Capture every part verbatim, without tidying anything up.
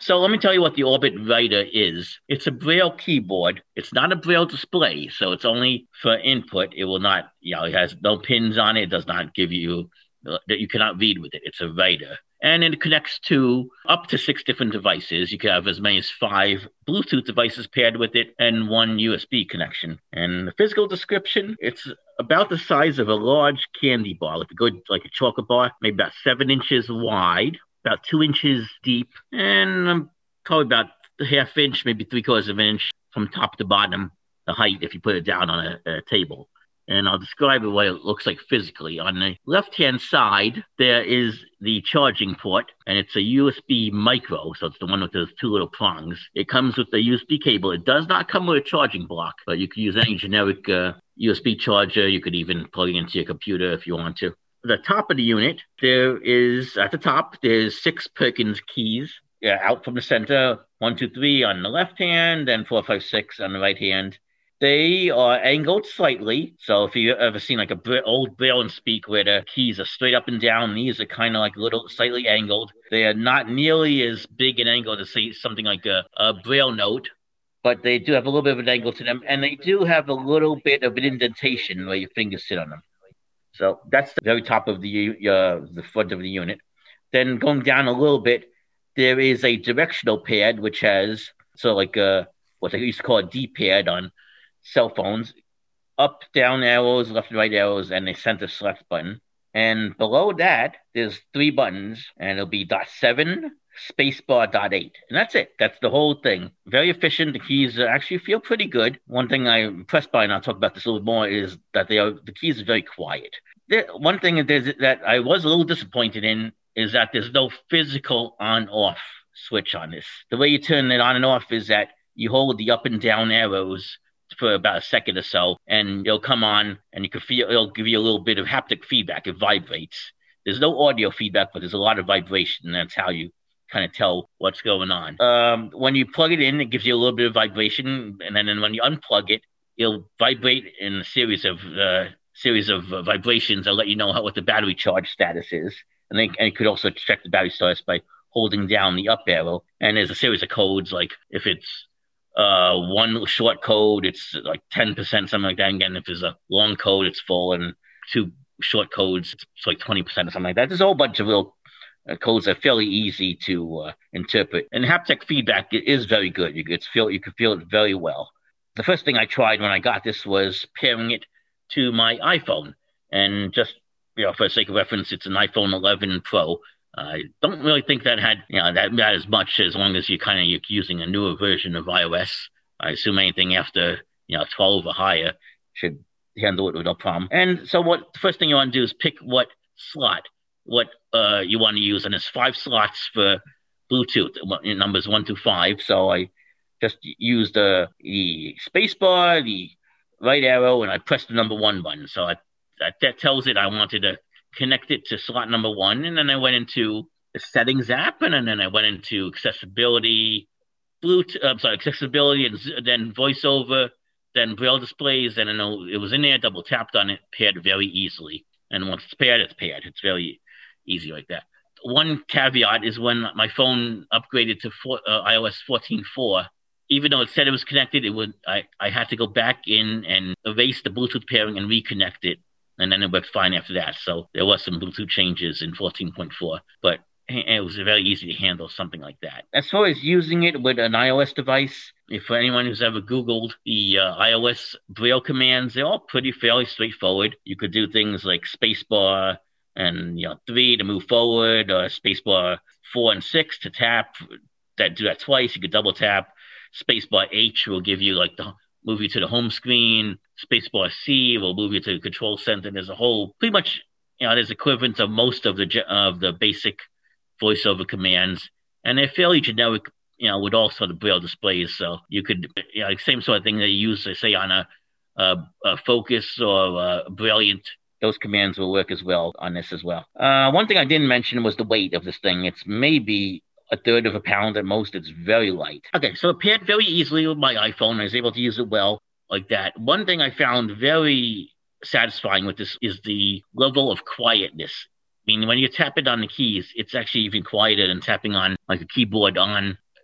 So let me tell you what the Orbit Writer is. It's a Braille keyboard. It's not a Braille display, so it's only for input. It will not, you know, it has no pins on it. It does not give you, that you cannot read with it. It's a writer. And it connects to up to six different devices. You can have as many as five Bluetooth devices paired with it and one U S B connection. And the physical description, it's about the size of a large candy bar, like a good, like a chocolate bar, maybe about seven inches wide, about two inches deep, and um, probably about a half inch, maybe three quarters of an inch from top to bottom, the height if you put it down on a, a table. And I'll describe it what it looks like physically. On the left-hand side, there is the charging port, and it's a U S B micro, so it's the one with those two little prongs. It comes with the U S B cable. It does not come with a charging block, but you can use any generic uh, U S B charger. You could even plug it into your computer if you want to. At the top of the unit, there is, at the top, there's six Perkins keys. Yeah, out from the center, one, two, three on the left hand, and four, five, six on the right hand. They are angled slightly. So if you've ever seen like a old Braille and Speak where the keys are straight up and down, these are kind of like little slightly angled. They are not nearly as big an angle to say something like a, a Braille note, but they do have a little bit of an angle to them. And they do have a little bit of an indentation where your fingers sit on them. So that's the very top of the uh, the front of the unit. Then going down a little bit, there is a directional pad, which has so like a, what they used to call a D-pad on cell phones, up, down arrows, left and right arrows, and a center select button. And below that, there's three buttons, and it'll be dot seven, spacebar, dot eight. And that's it. That's the whole thing. Very efficient. The keys actually feel pretty good. One thing I'm impressed by, and I'll talk about this a little bit more, is that they are the keys are very quiet. There, one thing that, that I was a little disappointed in is that there's no physical on-off switch on this. The way you turn it on and off is that you hold the up and down arrows for about a second or so, and it'll come on, and you can feel it'll give you a little bit of haptic feedback. It vibrates. There's no audio feedback, but there's a lot of vibration, and that's how you kind of tell what's going on. Um, when you plug it in, it gives you a little bit of vibration, and then and when you unplug it, it'll vibrate in a series of uh, series of uh, vibrations that'll let you know how, what the battery charge status is. And, they, and you could also check the battery status by holding down the up arrow. And there's a series of codes, like if it's uh, one short code, it's like ten percent, something like that. And again, if there's a long code, it's full. And two short codes, it's like twenty percent or something like that. There's a whole bunch of little uh, codes that are fairly easy to uh, interpret. And haptic feedback is very good. You could feel, you could feel it very well. The first thing I tried when I got this was pairing it to my iPhone. And just, you know, for the sake of reference, it's an iPhone eleven Pro. I don't really think that had, you know, that matters much as long as you kind of you're using a newer version of iOS. I assume anything after, you know, twelve or higher should handle it with no problem. And so what the first thing you want to do is pick what slot, what uh, you want to use. And there's five slots for Bluetooth, numbers one through five. So I just used uh, the space bar, the right arrow, and I pressed the number one button. So I, that, that tells it I wanted to connect it to slot number one, and then I went into the settings app, and then I went into accessibility, Bluetooth, I'm sorry, accessibility, and then voiceover, then Braille displays, and it was in there, double tapped on it, paired very easily. And once it's paired, it's paired. It's very easy like that. One caveat is when my phone upgraded to four, uh, iOS fourteen point four, even though it said it was connected, it would I, I had to go back in and erase the Bluetooth pairing and reconnect it. And then it worked fine after that. So there was some Bluetooth changes in fourteen point four, but it was very easy to handle something like that. As far as using it with an iOS device, if for anyone who's ever Googled the uh, iOS Braille commands, they're all pretty fairly straightforward. You could do things like spacebar and, you know, three to move forward, or spacebar four and six to tap. That do that twice. You could double tap. Spacebar H will give you like the move you to the home screen. Spacebar C will move you to the control center. There's a whole, pretty much, you know, there's equivalent of most of the of the basic voiceover commands, and they're fairly generic, you know, with all sort of Braille displays. So you could, you know, same sort of thing they use, say, on a, a, a Focus or a Brilliant. Those commands will work as well on this as well. Uh, one thing I didn't mention was the weight of this thing. It's maybe a third of a pound at most. It's very light. Okay, so it paired very easily with my iPhone. I was able to use it well like that. One thing I found very satisfying with this is the level of quietness. I mean, when you tap it on the keys, it's actually even quieter than tapping on like a keyboard on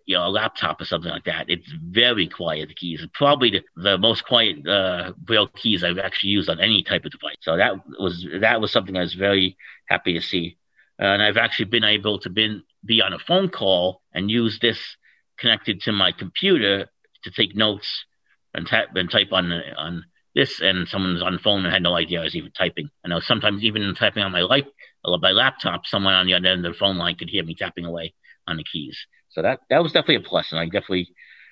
you know, a laptop or something like that, it's very quiet, the keys. It's probably the, the most quiet uh, Braille keys I've actually used on any type of device. So that was that was something I was very happy to see. Uh, and I've actually been able to been, be on a phone call and use this connected to my computer to take notes and, tap, and type on on this. And someone's on the phone and had no idea I was even typing. I know sometimes even typing on my, light, my laptop, someone on the other end of the phone line could hear me tapping away on the keys. So that, that was definitely a plus, and I definitely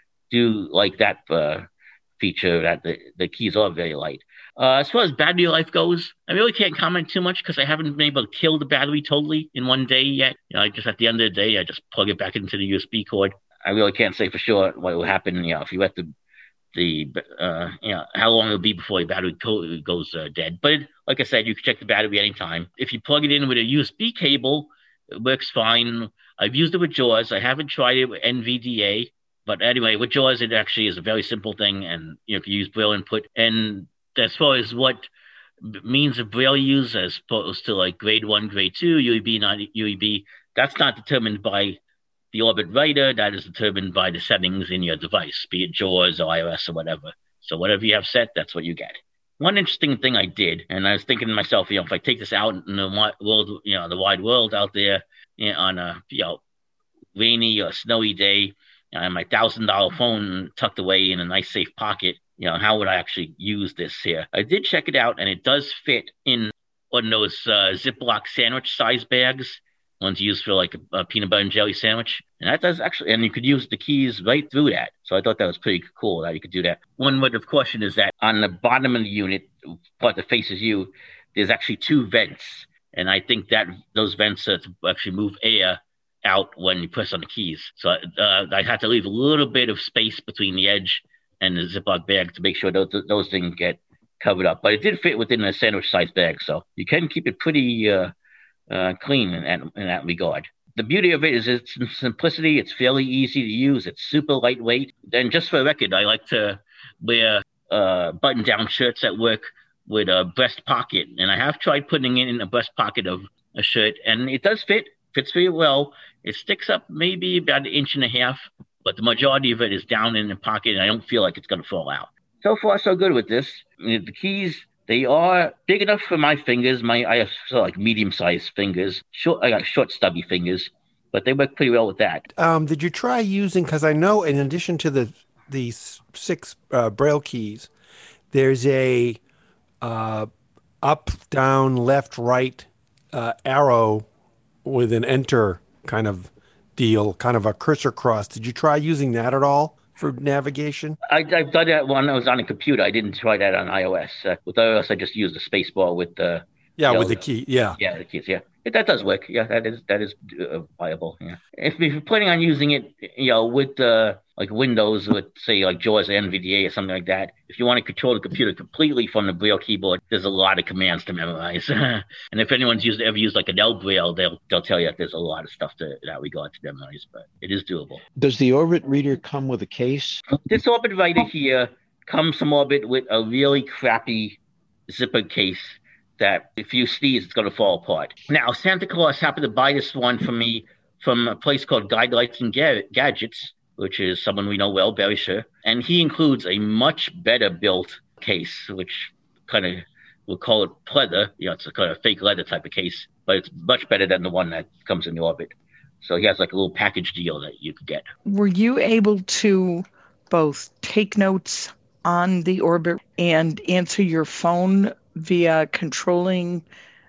do like that uh, feature that the, the keys are very light. Uh, as far as battery life goes, I really can't comment too much because I haven't been able to kill the battery totally in one day yet. You know, I just at the end of the day, I just plug it back into the U S B cord. I really can't say for sure what will happen. You know, if you let the the uh, you know how long it'll be before the battery totally goes uh, dead. But like I said, you can check the battery anytime. If you plug it in with a U S B cable, it works fine. I've used it with JAWS. I haven't tried it with N V D A. But anyway, with JAWS, it actually is a very simple thing, and you know, you can use Braille input. And as far as what means of Braille use, as opposed to like grade one, grade two, U E B, not U E B, that's not determined by the Orbit Writer. That is determined by the settings in your device, be it JAWS or iOS or whatever. So whatever you have set, that's what you get. One interesting thing I did, and I was thinking to myself, you know, if I take this out in the world, you know, the wide world out there, you know, on a you know rainy or snowy day, I have my thousand dollar phone tucked away in a nice safe pocket. You know, how would I actually use this here? I did check it out, and it does fit in one of those uh, Ziploc sandwich size bags, ones used for like a, a peanut butter and jelly sandwich. And that does actually, and you could use the keys right through that. So I thought that was pretty cool that you could do that. One word of caution is that on the bottom of the unit, part that faces you, there's actually two vents. And I think that those vents uh, to actually move air out when you press on the keys. So uh, I had to leave a little bit of space between the edge and the Ziploc bag to make sure those, those things get covered up. But it did fit within a sandwich-sized bag, so you can keep it pretty uh, uh, clean in that, in that regard. The beauty of it is its simplicity. It's fairly easy to use. It's super lightweight. And just for the record, I like to wear uh, button-down shirts at work with a breast pocket. And I have tried putting it in the breast pocket of a shirt, and it does fit. Fits very well. It sticks up maybe about an inch and a half, but the majority of it is down in the pocket, and I don't feel like it's going to fall out. So far, so good with this. The keys, they are big enough for my fingers. My I have sort of like medium-sized fingers. Short, I got short, stubby fingers, but they work pretty well with that. Um, did you try using? Because I know, in addition to the these six uh, Braille keys, there's a uh, up, down, left, right uh, arrow with an enter kind of deal, kind of a cursor cross. Did you try using that at all for navigation? I, I've done that when I was on a computer. I didn't try that on iOS. Uh, with iOS, I just used the space bar with the... Yeah, you know, with the key, yeah. Yeah, the keys, yeah. It, that does work. Yeah, that is that is uh, viable, yeah. If, if you're planning on using it, you know, with uh, like Windows, with, say, like JAWS or N V D A or something like that, if you want to control the computer completely from the Braille keyboard, there's a lot of commands to memorize. And if anyone's used ever used like an L Braille, they'll they'll tell you that there's a lot of stuff to that regard to memorize, but it is doable. Does the Orbit Reader come with a case? This Orbit Writer here comes from Orbit with a really crappy zipper case that if you sneeze, it's going to fall apart. Now, Santa Claus happened to buy this one for me from a place called Guide Lights and Ga- Gadgets, which is someone we know well, Barry Sher. And he includes a much better built case, which kind of, we'll call it pleather. You know, it's a kind of fake leather type of case, but it's much better than the one that comes in the Orbit. So he has like a little package deal that you could get. Were you able to both take notes on the Orbit and answer your phone via controlling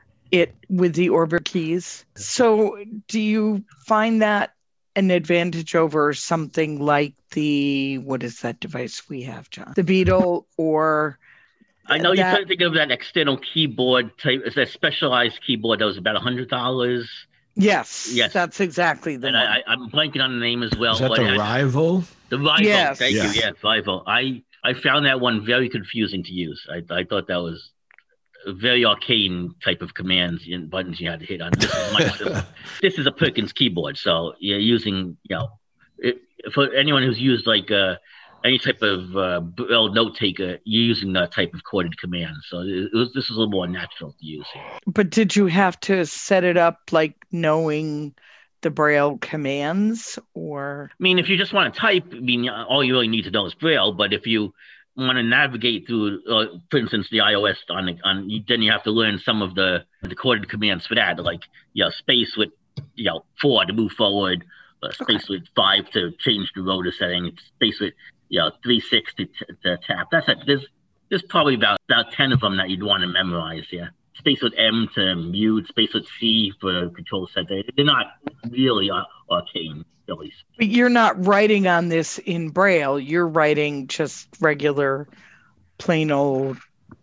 it with the Orbit keys? So do you find that an advantage over something like the, what is that device we have, John? The Beetle, or... I know that... you're trying to think of that external keyboard type. It's a specialized keyboard that was about one hundred dollars. Yes, yes, that's exactly the and one. I, I'm blanking on the name as well. Is that but the I, Rival? The Rival, yes. Thank yes. you, yeah, Rival. I, I found that one very confusing to use. I, I thought that was a very arcane type of commands and buttons you had to hit on. This is, much, this is a Perkins keyboard, so you're using, you know, it, for anyone who's used like uh, any type of uh, note taker, you're using that type of corded command. So it was, this is a little more natural to use here. But did you have to set it up like knowing the Braille commands, or? I mean, if you just want to type, I mean, all you really need to know is Braille. But if you want to navigate through, uh, for instance, the iOS on the, on, then you have to learn some of the decoded commands for that, like, you know, space with, you know, four to move forward, uh, space okay. with five to change the rotor setting, space with, you know, three six to, to tap. That's it. There's there's probably about about ten of them that you'd want to memorize. Yeah, space with M to mute, space with C for control center. They're not really arcane, really. But you're not writing on this in Braille. You're writing just regular, plain old.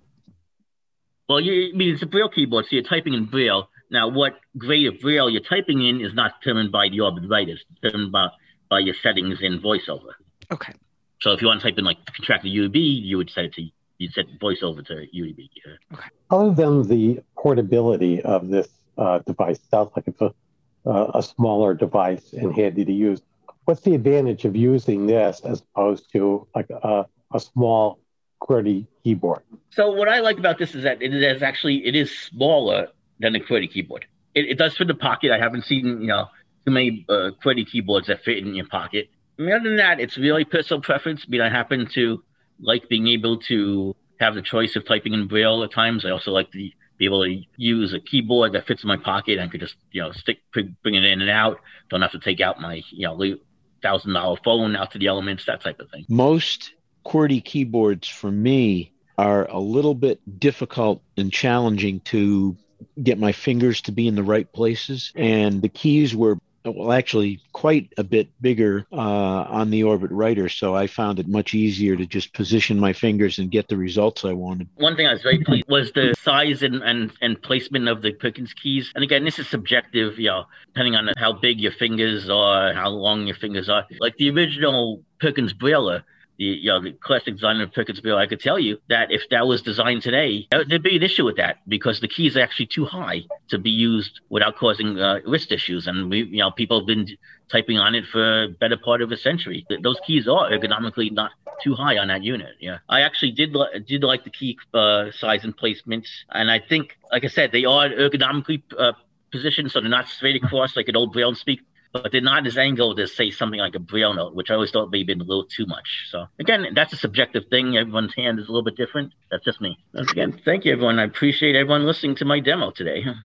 Well, you, I mean, it's a Braille keyboard, so you're typing in Braille. Now, what grade of Braille you're typing in is not determined by the Orbit writer. It's determined by, by your settings in VoiceOver. Okay. So if you want to type in like contracted U D B, you would set it to you'd set VoiceOver to U D B. Yeah. Okay. Other than the portability of this uh, device, sounds like it's a uh, a smaller device and handy to use. What's the advantage of using this as opposed to like a, a small QWERTY keyboard? So what I like about this is that it is actually it is smaller than the QWERTY keyboard. It, it does fit the pocket. I haven't seen you know too many uh, QWERTY keyboards that fit in your pocket. I mean, other than that, it's really personal preference. I mean, I happen to like being able to have the choice of typing in Braille at times. I also like to be able to use a keyboard that fits in my pocket. I could just, you know, stick, bring it in and out. Don't have to take out my, you know, one thousand dollars phone out to the elements, that type of thing. Most QWERTY keyboards for me are a little bit difficult and challenging to get my fingers to be in the right places. And the keys were well, actually quite a bit bigger uh, on the Orbit writer, so I found it much easier to just position my fingers and get the results I wanted. One thing I was very pleased was the size and, and, and placement of the Perkins keys. And again, this is subjective, you know, depending on how big your fingers are, how long your fingers are. Like the original Perkins Brailler, the you know the classic design of Perkins Braille, I could tell you that if that was designed today, there'd be an issue with that because the keys are actually too high to be used without causing uh, wrist issues. And we, you know, people have been typing on it for a better part of a century. Those keys are ergonomically not too high on that unit. Yeah, I actually did li- did like the key uh, size and placements, and I think, like I said, they are ergonomically uh, positioned, so they're not straight across like an old Braille speak. But they're not as angled as, say, something like a Braille note, which I always thought maybe been a little too much. So, again, that's a subjective thing. Everyone's hand is a little bit different. That's just me. Once again, thank you, everyone. I appreciate everyone listening to my demo today.